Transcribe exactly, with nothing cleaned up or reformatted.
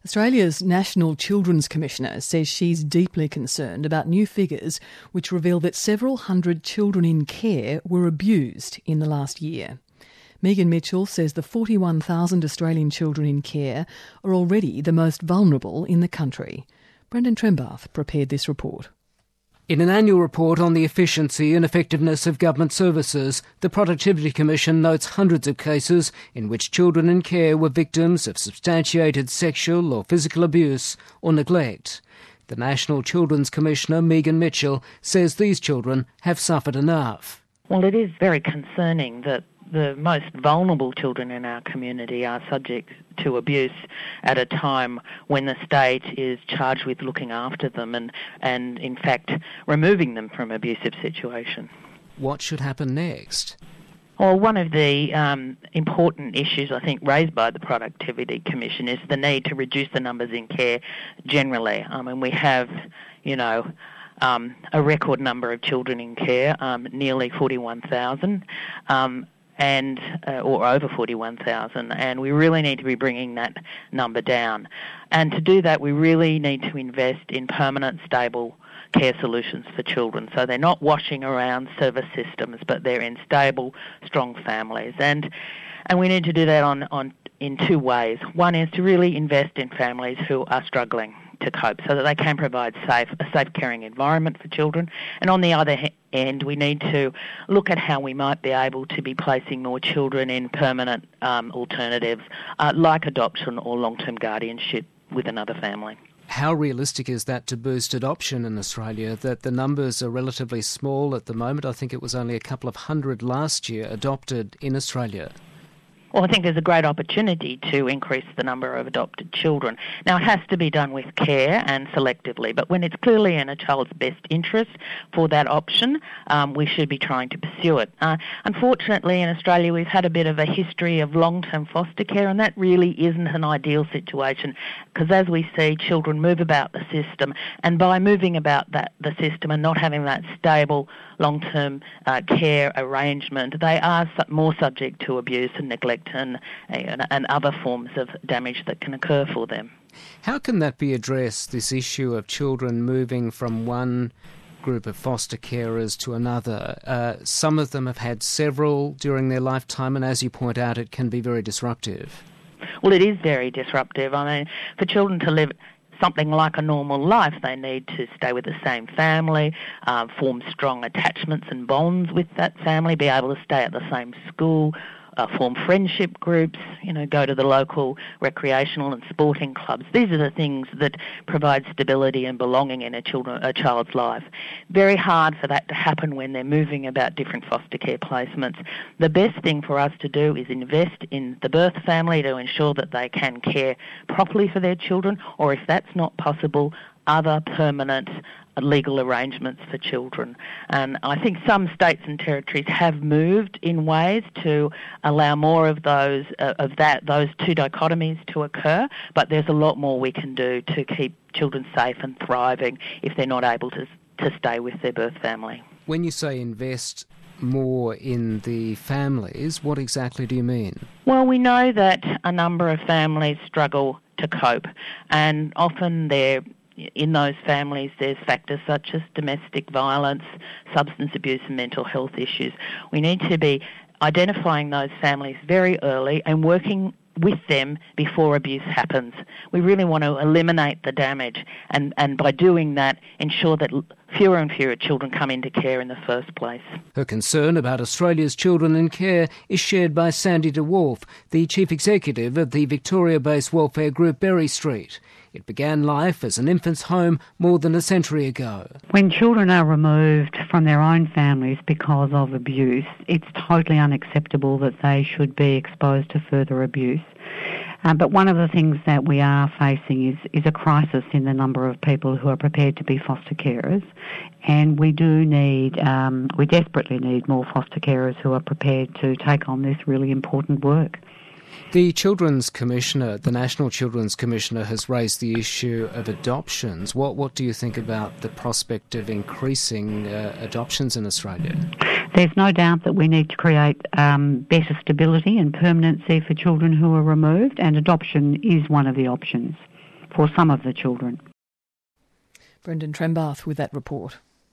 Australia's National Children's Commissioner says she's deeply concerned about new figures which reveal that several hundred children in care were abused in the last year. Megan Mitchell says the forty-one thousand Australian children in care are already the most vulnerable in the country. Brendan Trembath prepared this report. In an annual report on the efficiency and effectiveness of government services, the Productivity Commission notes hundreds of cases in which children in care were victims of substantiated sexual or physical abuse or neglect. The National Children's Commissioner, Megan Mitchell, says these children have suffered enough. Well, it is very concerning that the most vulnerable children in our community are subject to abuse at a time when the state is charged with looking after them and, and in fact, removing them from abusive situation. What should happen next? Well, one of the um, important issues, I think, raised by the Productivity Commission is the need to reduce the numbers in care generally. I mean, we have, you know, um, a record number of children in care, um, nearly forty-one thousand. Um, and uh, or over forty-one thousand, and we really need to be bringing that number down. And to do that, we really need to invest in permanent, stable care solutions for children. So they're not washing around service systems, but they're in stable, strong families. And and we need to do that on, on in two ways. One is to really invest in families who are struggling to cope so that they can provide safe a safe caring environment for children. And on the other end, we need to look at how we might be able to be placing more children in permanent um, alternatives uh, like adoption or long-term guardianship with another family. How realistic is that to boost adoption in Australia, that the numbers are relatively small at the moment? I think it was only a couple of hundred last year adopted in Australia. Well, I think there's a great opportunity to increase the number of adopted children. Now, it has to be done with care and selectively, but when it's clearly in a child's best interest for that option, um, we should be trying to pursue it. Uh, unfortunately, in Australia, we've had a bit of a history of long-term foster care, and that really isn't an ideal situation, because as we see, children move about the system, and by moving about that the system and not having that stable long-term uh, care arrangement, they are su- more subject to abuse and neglect and, and, and other forms of damage that can occur for them. How can that be addressed, this issue of children moving from one group of foster carers to another? Uh, some of them have had several during their lifetime, and as you point out, it can be very disruptive. Well, it is very disruptive. I mean, for children to live something like a normal life, they need to stay with the same family, uh, form strong attachments and bonds with that family, be able to stay at the same school, uh, form friendship groups, you know, go to the local recreational and sporting clubs. These are the things that provide stability and belonging in a, children, a child's life. Very hard for that to happen when they're moving about different foster care placements. The best thing for us to do is invest in the birth family to ensure that they can care properly for their children, or if that's not possible, other permanent legal arrangements for children. And I think some states and territories have moved in ways to allow more of those uh, of that those two dichotomies to occur, but there's a lot more we can do to keep children safe and thriving if they're not able to to stay with their birth family. When you say invest more in the families, what exactly do you mean? Well, we know that a number of families struggle to cope, and often they're in those families, there's factors such as domestic violence, substance abuse and mental health issues. We need to be identifying those families very early and working with them before abuse happens. We really want to eliminate the damage and, and by doing that, ensure that fewer and fewer children come into care in the first place. Her concern about Australia's children in care is shared by Sandy de Wolf, the Chief Executive of the Victoria-based welfare group Berry Street. It began life as an infant's home more than a century ago. When children are removed from their own families because of abuse, it's totally unacceptable that they should be exposed to further abuse. Um, but one of the things that we are facing is, is a crisis in the number of people who are prepared to be foster carers. And we do need, um, we desperately need more foster carers who are prepared to take on this really important work. The Children's Commissioner, the National Children's Commissioner, has raised the issue of adoptions. What what do you think about the prospect of increasing uh, adoptions in Australia? There's no doubt that we need to create um, better stability and permanency for children who are removed, and adoption is one of the options. for some of the children. Brendan Trembath with that report.